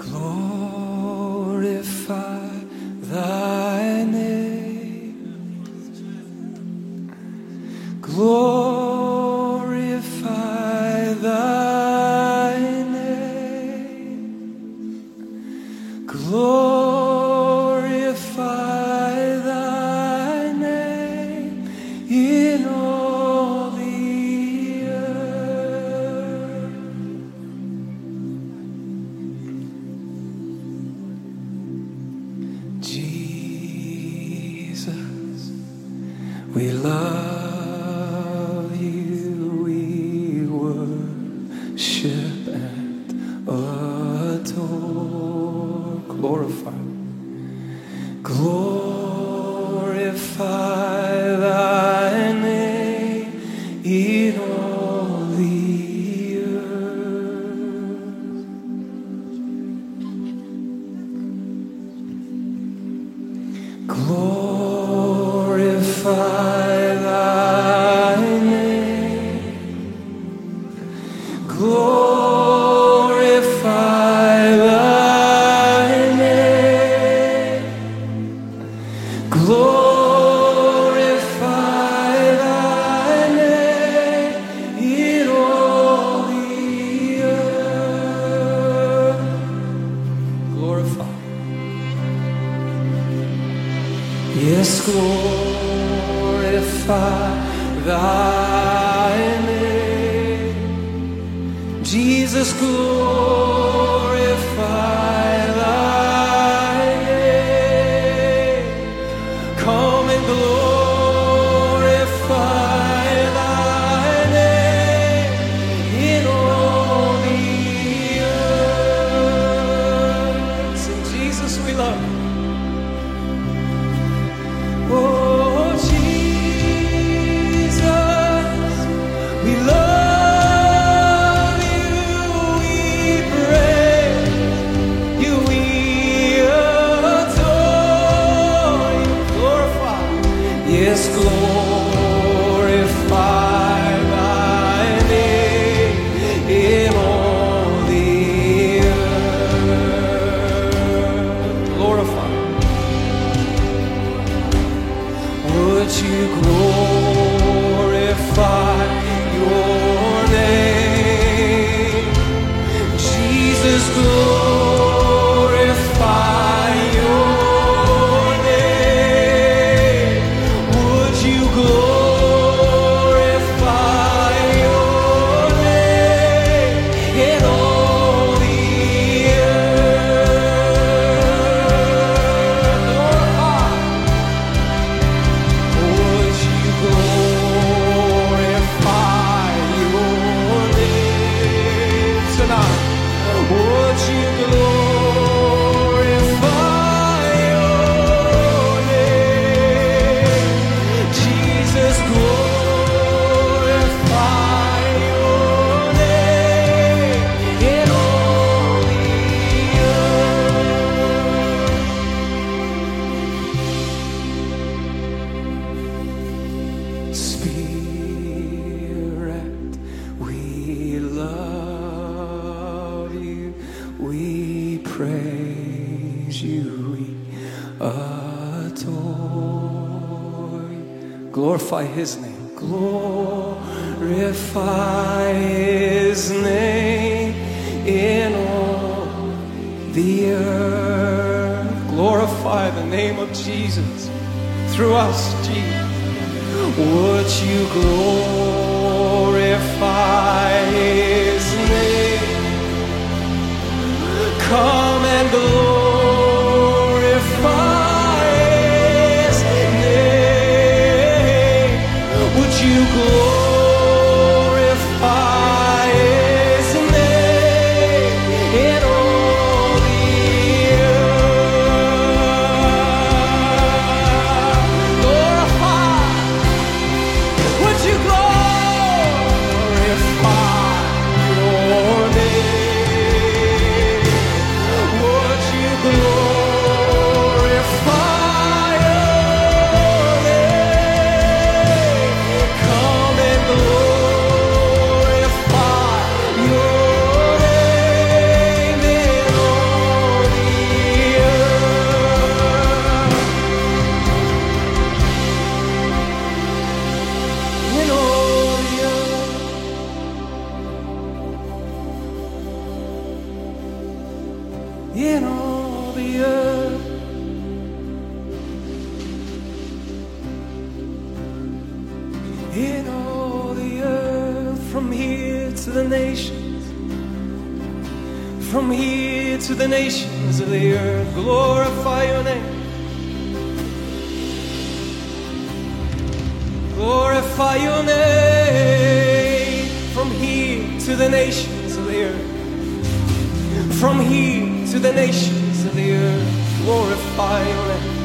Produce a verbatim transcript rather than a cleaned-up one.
Glorify thy name. Glorify thy name. Glorify thy name in all the earth. Jesus, we love you, we worship and adore. Glorify, glorify thy name in all the earth. Glorify thy name. Glorify thy name. Glorify thy name in all the earth. Glorify. Yes, glorify thy name. Jesus, glorify thy name. Come and glorify thy name in all the earth. Sing, Jesus, we love you. Oh, Jesus, we love you, we praise you, we adore you, glorify, yes, glorify thy name in all the earth. Glorify. Would you glorify your name? Jesus, glorify your name. Would you glorify your name in all the earth? Glorify. Would you glorify your name tonight? Would you glorify your name? Jesus, glorify your name in all the earth. Spirit, we love you, we praise you, we adore you. Glorify his name. Glorify his name in all the earth. Glorify the name of Jesus through us, Jesus. Would you glorify his name? Come and glorify his name. Would you glorify his name in all the earth? Glorify. Would you glorify in all the earth. In all the earth, from here to the nations, from here to the nations of the earth, glorify your name. Glorify your name. From here to the nations of the earth, from here to the nations of the earth, glorify your name.